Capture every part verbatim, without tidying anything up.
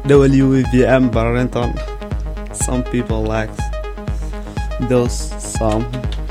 W V M Barrington. Some people like those some.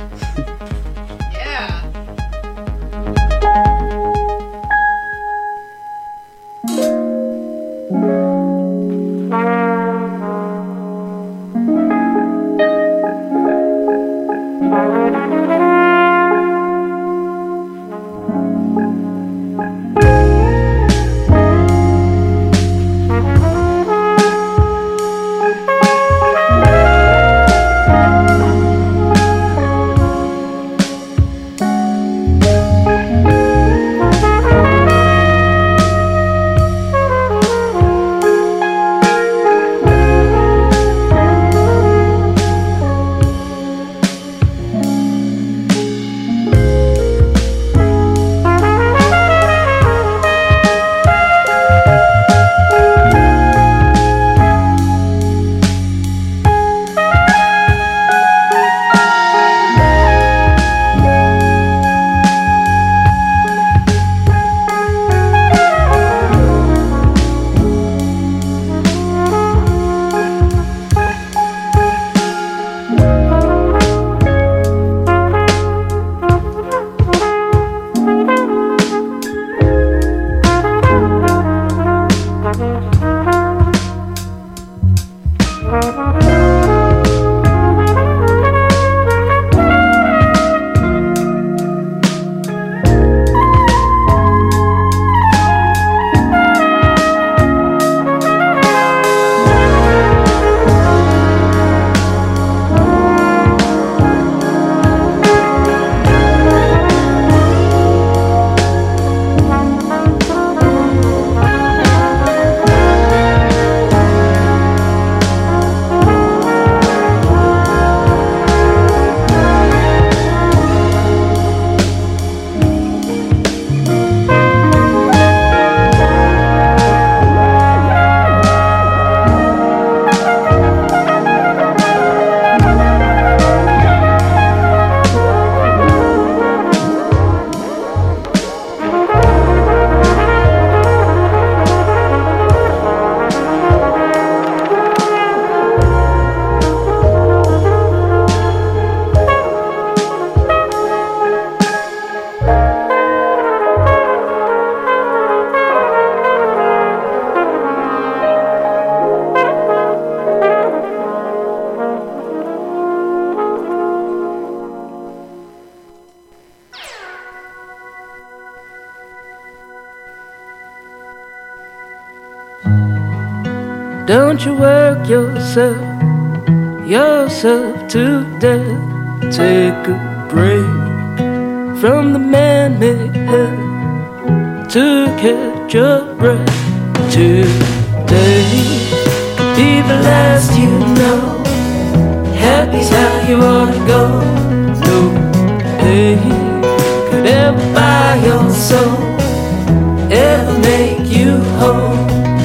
Don't you work yourself, yourself to death. Take a break from the man-made hell to catch your breath. Today could be the last you know. Happy's how you ought to go. No pain could ever buy your soul, ever make you whole.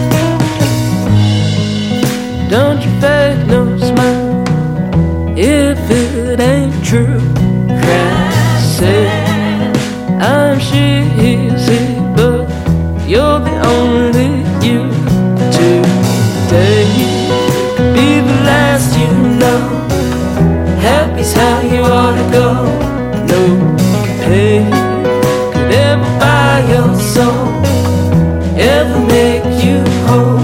Don't you fake no smile if it ain't true. Cry sad, I'm cheesy, but you're the only you. Today could be the last you know. Happy's how you ought to go. No pain could ever buy your soul, ever make you whole.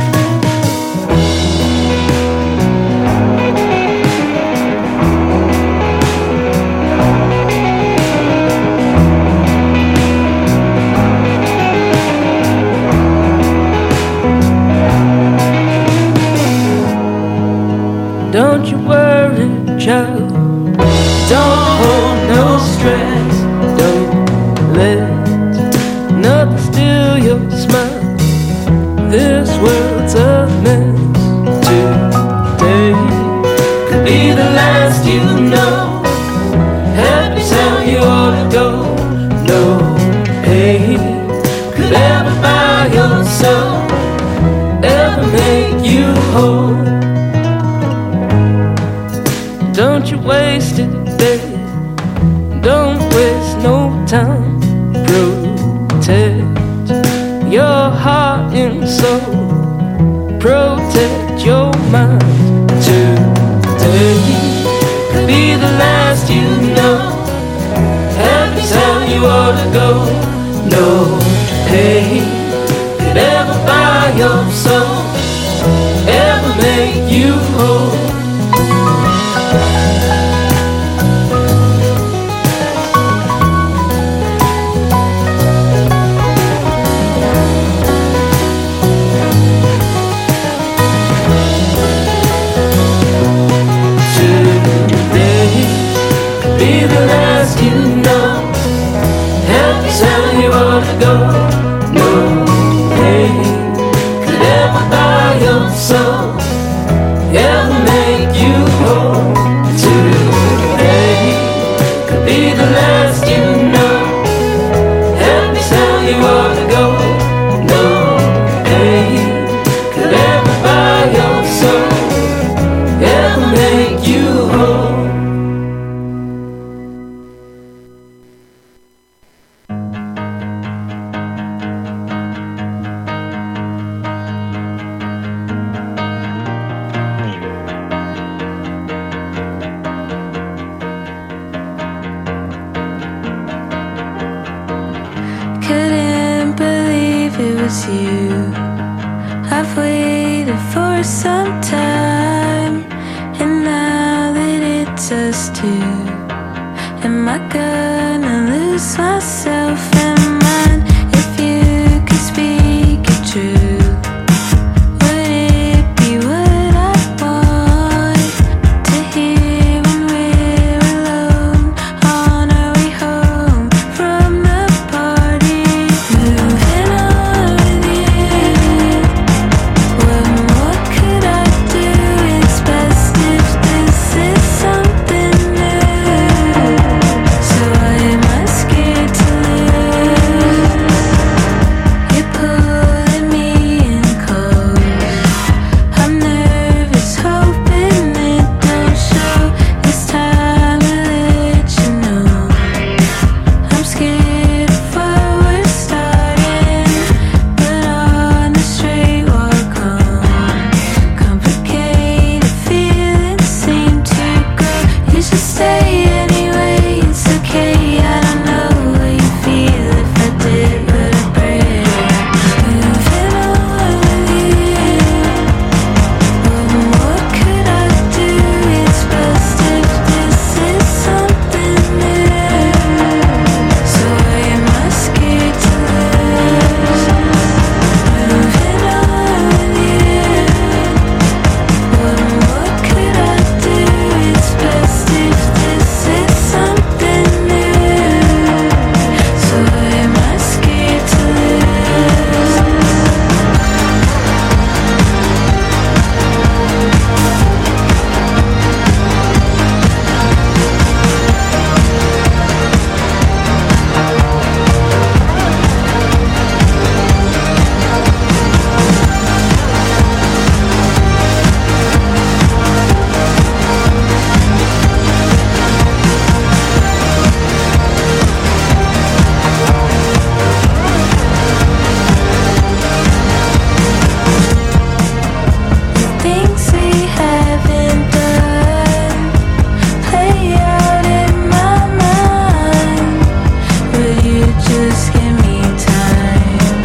Don't you worry, child. Don't hold no stress. Don't let nothing steal your smile. This world's a mess. Today could be the last you know. Happy's how you ought to go. No pain could ever buy your soul, ever make you whole. Don't you waste it, babe. Don't waste no time. Protect your heart and soul. protect your mind. Today could be the last you know. Every time you ought to go. No pain could ever buy your soul, ever make you whole. Be the last you know. Every time you want to go. No pain could ever buy your soul, ever make you whole. Today could be the last you know. Every time you want to go. No pain could ever buy your soul, ever make you whole. Couldn't believe it was you. I've waited for some time, and now that it's us two, am I gonna lose myself and mine? If you could speak it true, would it be what I want to hear when we're alone on our way home from the party? Moving on with you. What more could I do? It's best if this is something new. So why am I scared to lose? You're pulling me in close. I'm nervous, hoping it don't show. This time I'll let you know. I'm scared of what we're starting, but on the straight walk home, complicated feelings seem to grow. You should stay anyway, it's okay. I don't know what you feel if I did what I pray. Moving on with you. What more could I do? It's best if this is something new. So why am I scared to lose? Moving on with you. What more could I do? It's best if this is something new. So why am I scared to lose? Things we haven't done play out in my mind. Will you just give me time?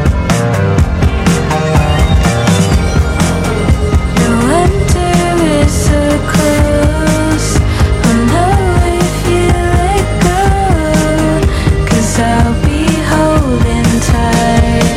No wonder we're so close. I know if you let go, 'cause I'll be holding tight.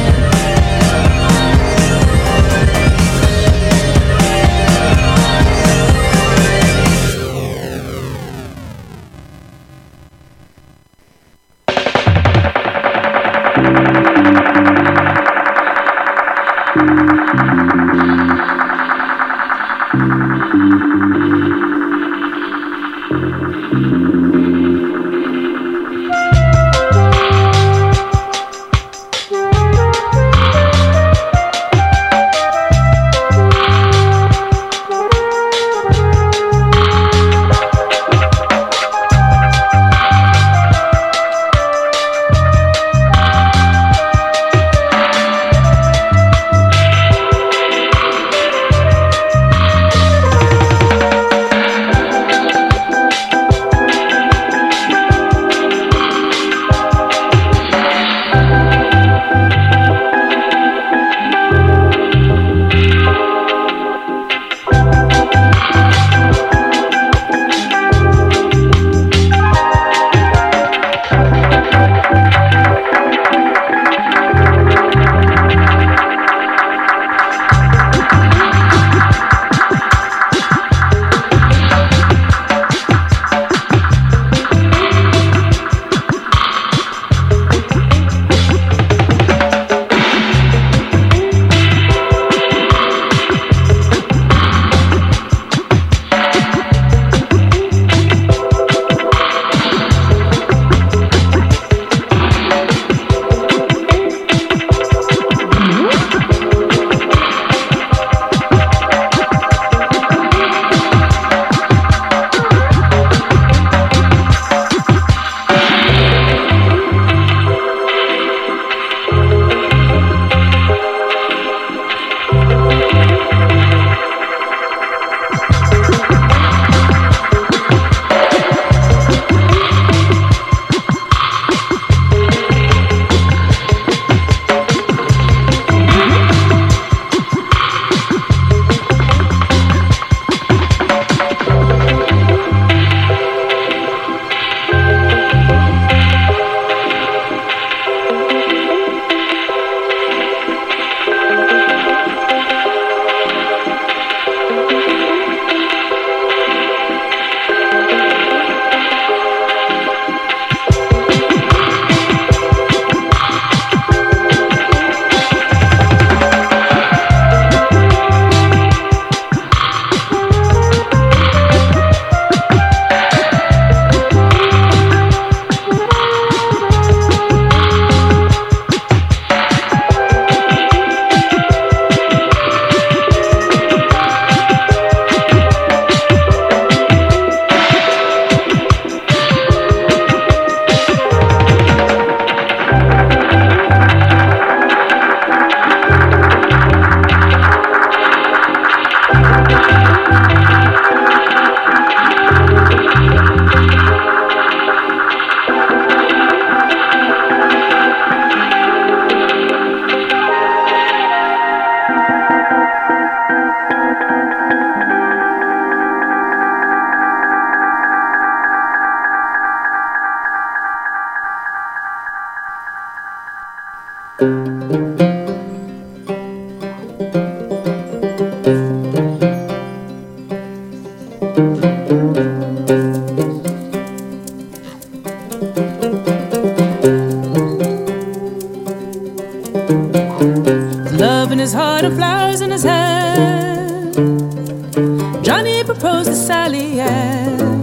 his heart and flowers in his hand. Johnny proposed to Sally Ann.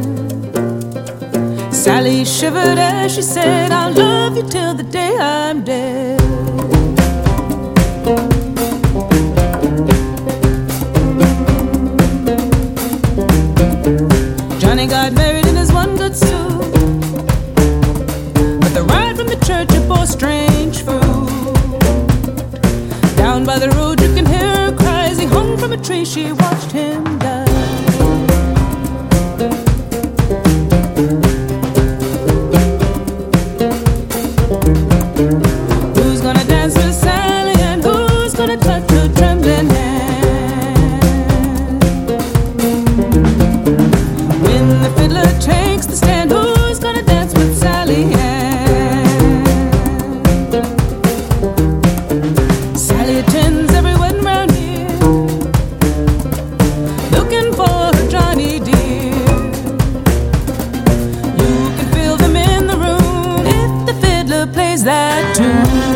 Sally shivered as she said, I'll love you till the day I'm dead. Johnny got married in his one good suit, but the ride from the church it bore strange fruit. Down by the road you can hear her cry as he hung from a tree. She watched him die. Who's gonna dance with Sally and who's gonna touch her trembling hand? When the fiddler takes the stand, who's gonna dance with Sally Ann? Sally attends every wedding round here, looking for her Johnny dear. You can feel them in the room if the fiddler plays that tune.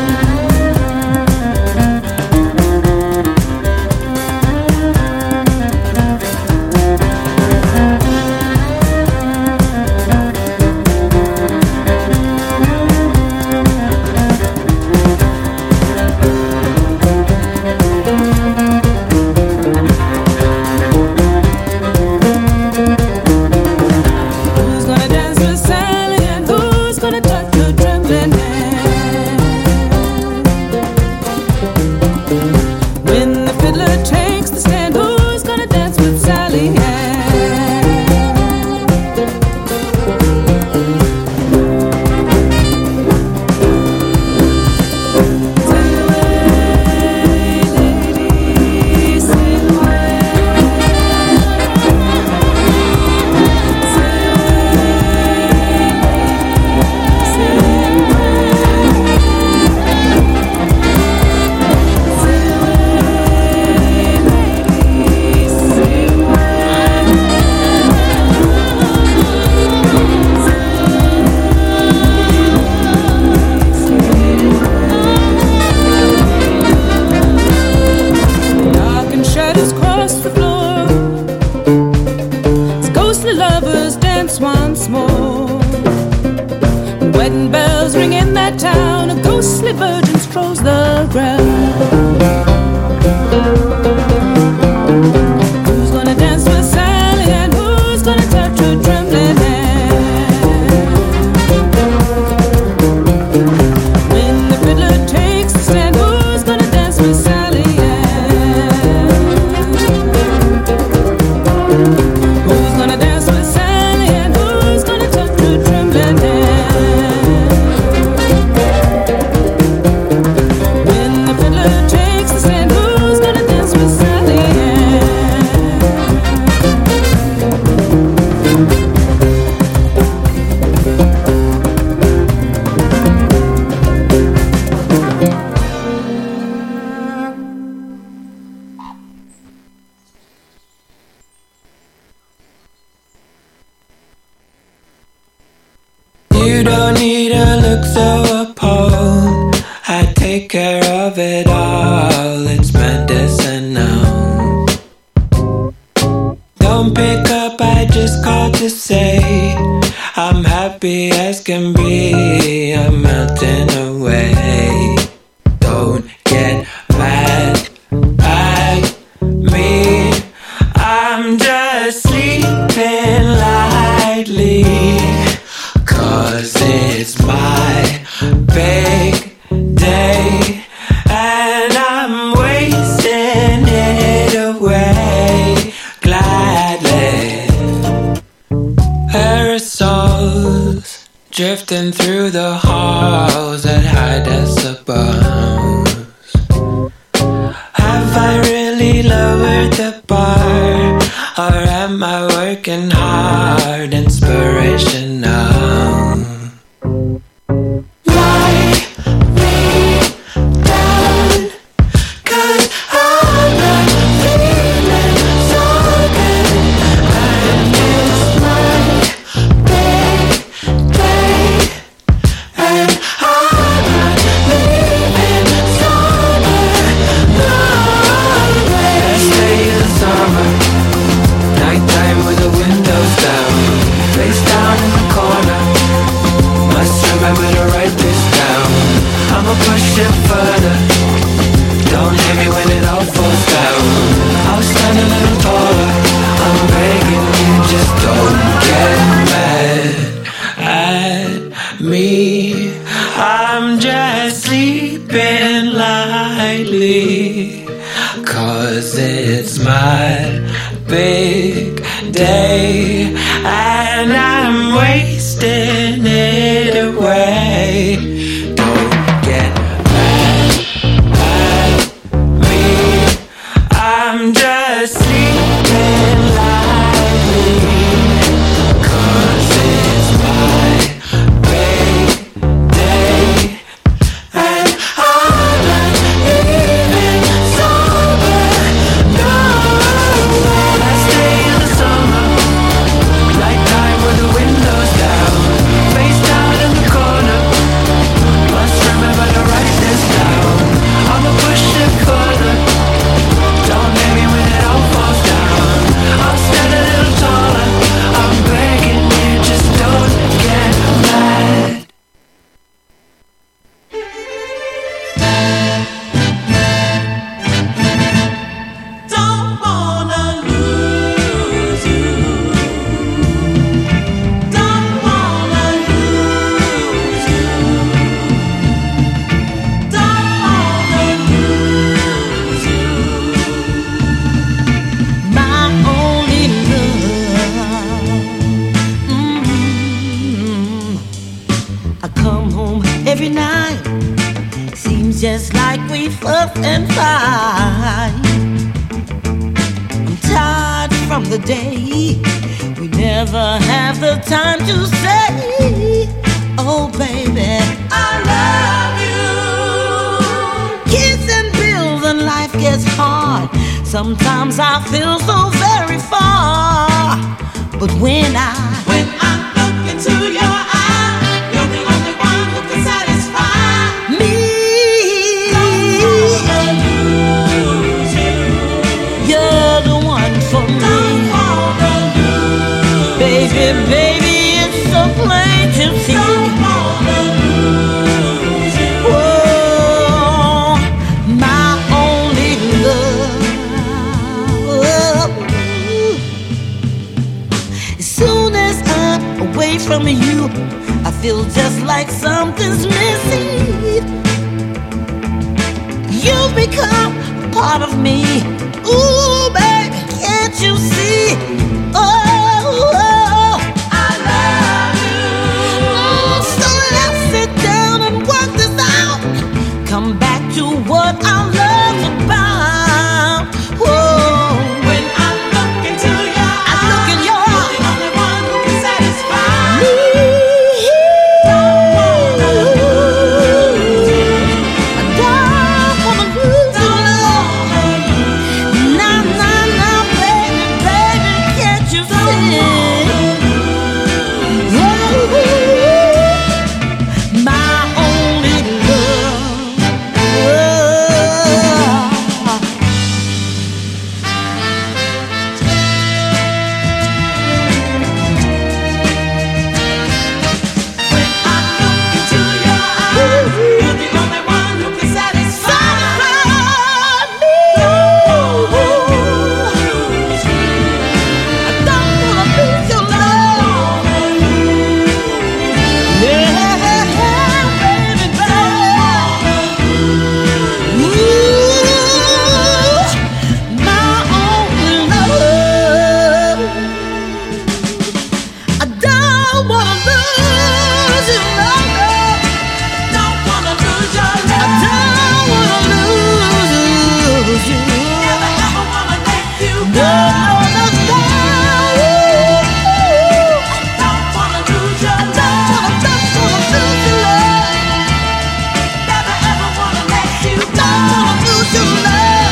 Who's gonna dance with Sally and who's gonna touch her trembling hand? When the fiddler takes the stand, who's gonna dance with Sally Ann? Sail away, lady, sail away. Sail Dark and shadows cross the floor as ghostly lovers dance once more. Wedding bells ring in that town, a ghostly virgin strolls the ground. Who's gonna dance with Sally and who's gonna touch her trembling hand? When the fiddler takes the stand, who's gonna dance with Sally Ann? Who's gonna dance with Sally and who's gonna touch her trembling hand? When the fiddler takes the stand, who's gonna dance with Sally Ann? You don't need to look so appalled. I take care of it all. It's medicinal. Don't pick up, I just called to say I'm happy as can be. I'm melting away. Don't get mad at me. I'm just sleeping lightly. Cause it's my big day and I'm wasting it away gladly. Aerosols drifting through the halls at high decibels. Have I really lowered the bar? Or am I working hard? Inspirational. Lie me down, 'cause I'm not feeling so good. And it's my big day, and I'm not leaving summer. No. 'cause it's my big day and I'm wasting it away. Don't get mad at me, I'm just sleeping lightly, 'cause it's my big day and I'm not even sober. No, I stay in the summer, nighttime with the windows down, face down in the corner. Must remember to write this down. I'ma push it further. Don't hit me when it all falls down. I'll stand a little taller. I'm begging you, just don't get mad. Don't wanna lose you. Don't wanna lose you. Don't wanna lose you. My only love. Mm-hmm. I come home every night. Seems just like we fuss and fight. I'm tired from the day we never have the time to say, oh baby, I love you. Kids and bills and life gets hard. Sometimes I feel so very far. But when I when I look into your eyes, you're the only one who can satisfy me. Don't wanna lose you. You're the one for me. Don't wanna lose baby, you. Baby, it's so plain to see. Don't wanna lose you. Oh, my only love. As soon as I'm away from you, I feel just like something's missing. You've become part of me. Ooh, baby, can't you see? Oh, oh, I love you. Oh, so let's sit down and work this out. Come back to what our love's about. Whoa. When I look into your eyes, I look in your eyes, you're the only one who can satisfy me. Don't wanna lose you. I don't wanna lose you. Nah, nah, nah, baby, baby, can't you see? Oh, my only love. When I look into your eyes, you're the only one who can satisfy me. Don't lose you. I don't wanna lose your love. Yeah, baby, baby. Ooh, my only love. I don't wanna lose you, love. Don't wanna lose your love. I don't wanna lose you. Never ever wanna let you go. No, no, no. Don't wanna lose your love. Don't wanna lose your love. Never ever wanna let you go. Don't wanna lose your love.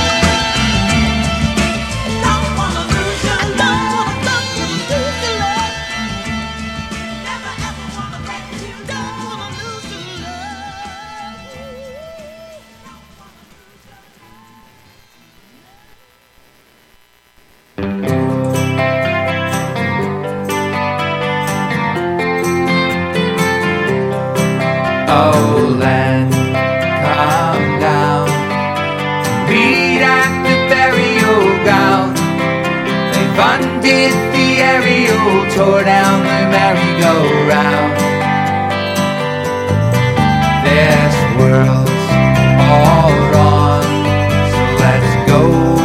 Don't wanna lose your love. Don't wanna, don't wanna lose your love. Never ever wanna let you go. Don't wanna lose your Oh land, calm down. Meet at the burial ground. They've undid the aerial, tore down the merry-go-round. This world's all wrong, so let's go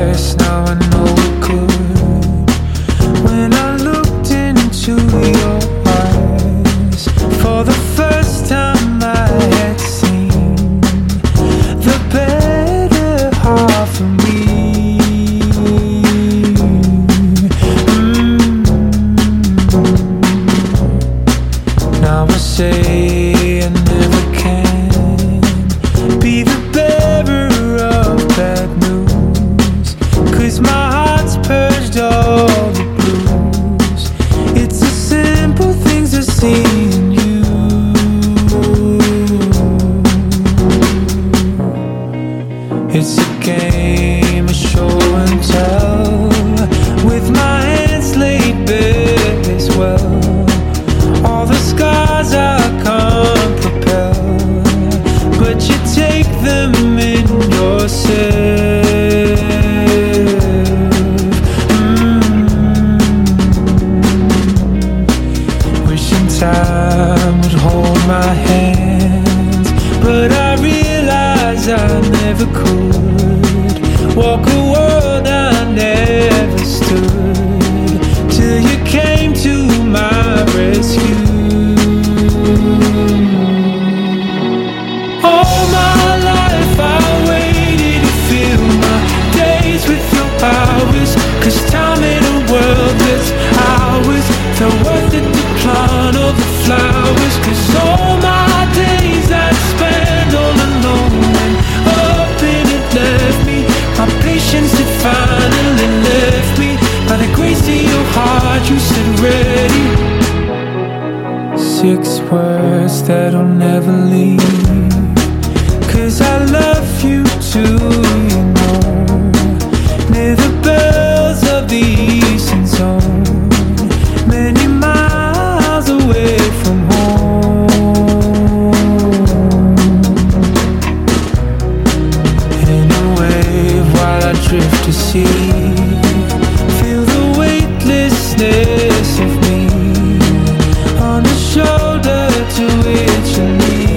twice, now I know it could. When I looked into your eyes, for the first time I had seen the better half of me. Mm. Now I say I never can be the bearer of bad news, 'cause my heart's purged all the blues. It's the simple things I see in you. It's a game of show and tell, with my hands laid bare as well. All the scars I can't propel, but you take them in yourself. Mm. Wishing time would hold my hands, but I realize I never could walk a world I never stood, till you came to my rescue. All my life I waited to fill my days with your powers, 'cause time in a world that's ours felt worth it to plant all the flowers. 'Cause all my days I spent all alone, and up and it left me, my patience had finally left me. By the grace of your heart you said ready. Six words that'll never leave, 'cause I love you too, you know. Near the bells of the eastern zone, many miles away from home. In a wave while I drift to sea, feel the weightlessness of me on the shoulder to which you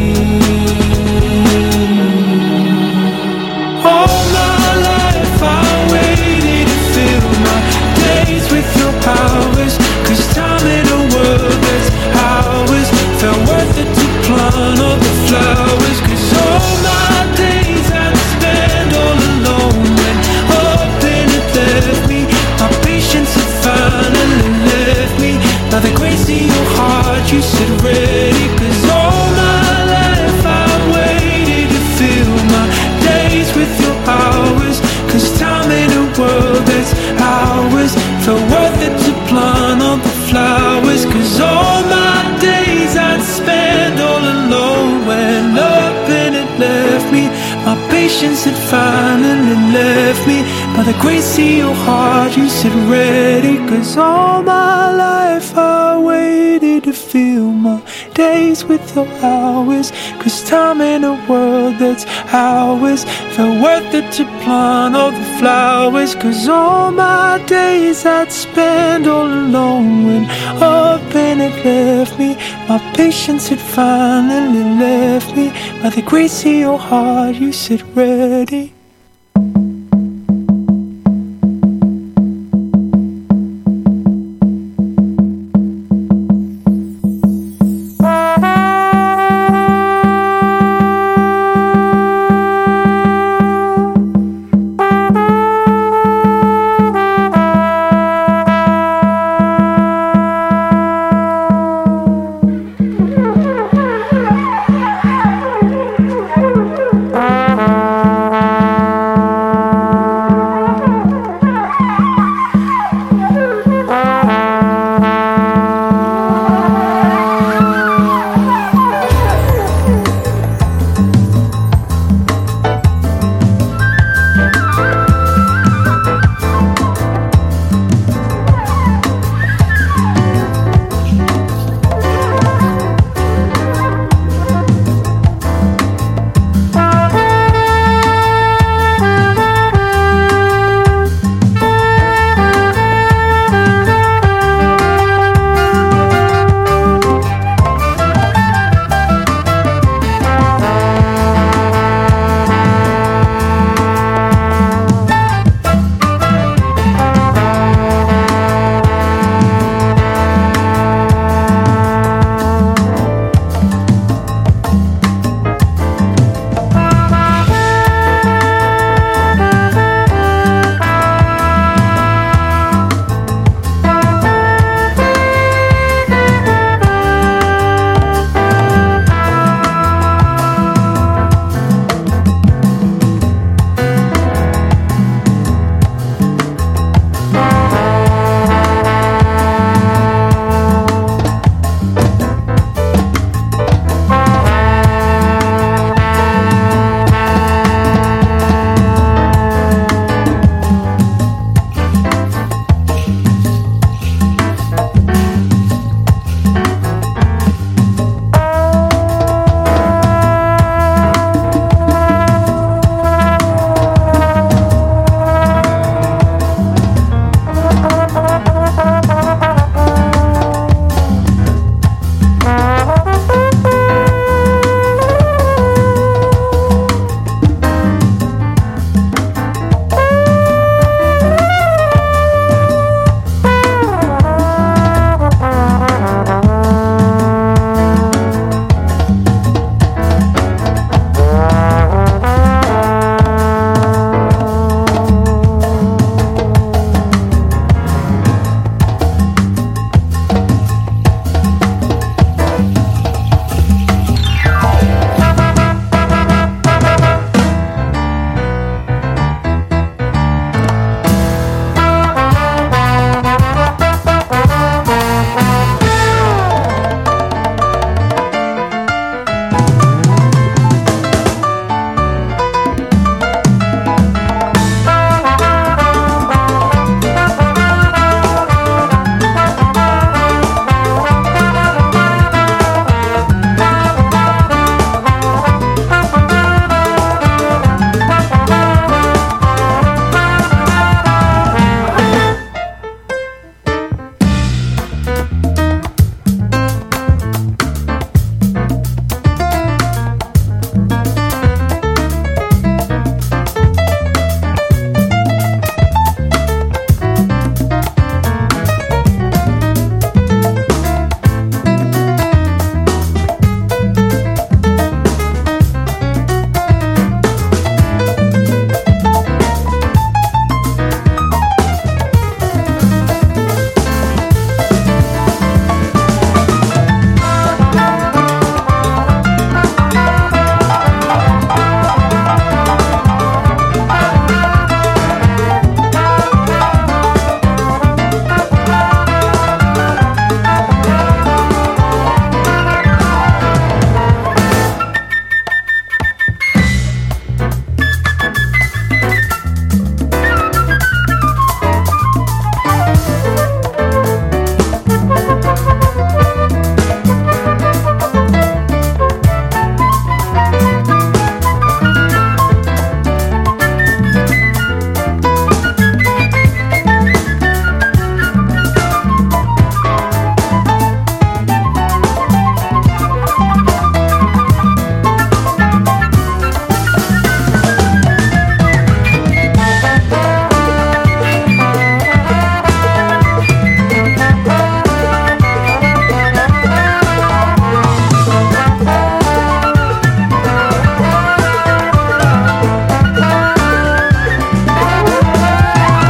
lean. All my life I waited to fill my days with your powers, 'cause time in a world that's ours felt worth it to plant all the flowers. 'Cause all my days I'd spend all alone, when up and it left me, my patience had finally left me. By the grace of your heart you said ready. 'Cause all my life I waited to fill my days with your hours, 'cause time in a world that's ours felt worth it to plant all the flowers. 'Cause all my days I'd spend all alone, when up and it left me, my patience had finally left me. By the grace of your heart you said ready. 'Cause all my life I waited to fill my days with your hours, 'cause time in a world that's ours felt worth it to plant all the flowers. 'Cause all my days I'd spend all alone, when up and it left me, my patience had finally left me. By the grace of your heart you said ready.